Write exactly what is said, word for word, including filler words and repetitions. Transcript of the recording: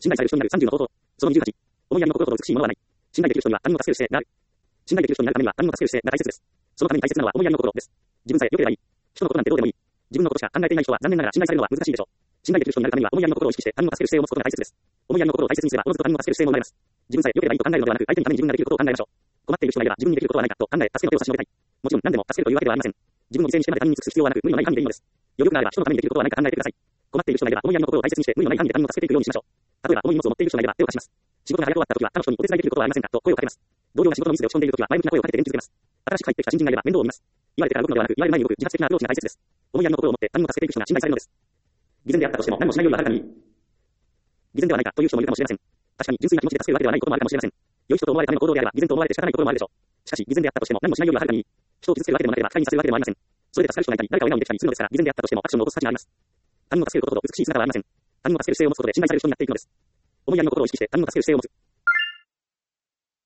信頼される人になるさんじゅうの方法。そのにじゅうはち。思いやりの心ほど美しいものはない。信頼できる人には他人を助ける姿勢がある。信頼できる人になるためには他人を助ける姿勢が大切です。そのために大切なのは思いやりの心です。自分さえ良ければいい。人のことなんてどうでもいい。自分のことしか考えていない人は残念ながら信頼されるのは難しいでしょう。信頼できる人になるためには思いやりの心を意識して他人を助ける姿勢を持つことが大切です。思いやりの心を大切にすればおのずと他人を助ける姿勢も生まれます。自分さえ良ければいいと考えるのではなく、相手のために自分ができることを考えましょう。困っている人がいれば自分にできることはないかと考え、助けの手を差し伸べたい。もちろん何でも助けるというわけではありません。自分を犠牲にしてまで他人に尽くす必要はなく、無理のない範囲でいいのです。余力があれば人のためにできることは何か考えてください。困っている人がいれば思いやりの心を大切にして無理のない範囲で他人を助けていくようにしましょう。例えば重い荷物を持っている人がいれば手を貸します。仕事が早く終わった時は他の人にお手伝いできることはありませんかと声をかけます。同僚が仕事のミスで落ち込んでいる時は前向きな声をかけて元気づけます。新しく入ってきた新人がいれば面倒を見ます。言われてから動くのではなく、言われる前に動く自発的なアプローチが大切です。思いやりの心を持って他人を助けていく人が信頼されるのです。偽善であったとしても何もしないよりははるかにいい。偽善ではないかという人もいるかもしれません。確かに純粋な気持ちで助けるわけではないこともあるかもしれません。良い人と思われるための行動であれば偽善と思われて仕方ないこともあるでしょう。しかし偽善であったとしても何もしないよりははるかにいい。人を傷つけるわけでもなければ不快にさせるわけでもありません。それで助かる人がいたり誰かを笑顔にできたりするのですから、偽善であったとしてもアクションを起こす価値があります。他人を助けることと美しい姿はありません。他人を助ける姿勢を持つことで信頼される人になっていくのです。思いやりの心を意識して他人を助ける姿勢を持つ。